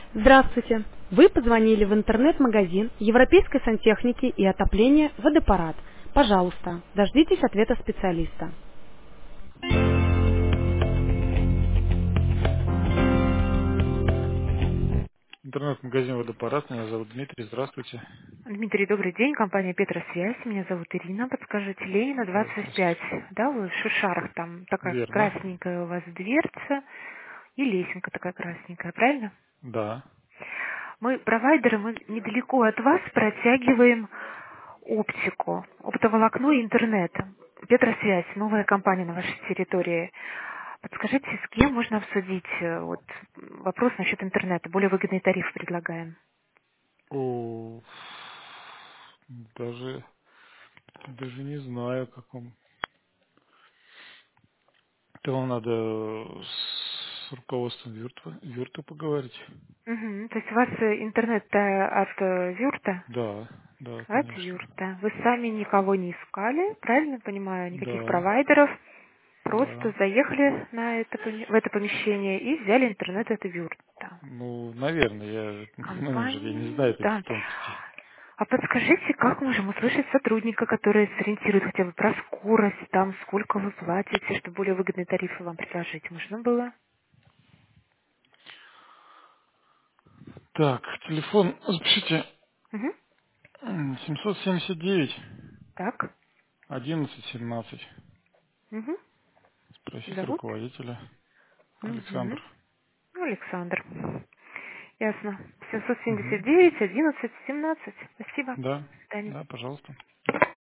Здравствуйте! Вы позвонили в интернет-магазин европейской сантехники и отопления «Водопарат». Пожалуйста, дождитесь ответа специалиста. Интернет-магазин «Водопарат». Меня зовут Дмитрий. Здравствуйте. Дмитрий, добрый день. Компания Петросвязь. Меня зовут Ирина. Подскажите, Ленина, Здравствуйте. 25. Да, вы в Шушарах, там такая Верно. красненькая у вас дверца и лесенка такая красненькая, правильно? Да. Мы провайдеры, мы недалеко от вас протягиваем оптику, оптоволокно и интернет. Петросвязь, новая компания на вашей территории. Подскажите, с кем можно обсудить вот, вопрос насчет интернета? Более выгодный тариф предлагаем. О, даже, даже не знаю, как вам. Это вам надо с руководством Юрта поговорить. Мгм. То есть у вас интернет от Юрта? Да, да, От конечно. Юрта. Вы сами никого не искали, правильно понимаю? Никаких Да, провайдеров. Просто да. заехали в это помещение и взяли интернет от Юрта. Ну, наверное, я менеджер, я не Компания, знаю таких да. тонкостей. А подскажите, как можем услышать сотрудника, который сориентирует хотя бы про скорость, там, сколько вы платите, чтобы более выгодные тарифы вам предложить? Можно было? Так, телефон, запишите, Угу. 779 Так. 11 17. Угу. Спросите Зовут? руководителя Угу. Александр. Александр. Ясно. Мгм. 779, 11, 17. Спасибо. Да, До свидания. да, пожалуйста.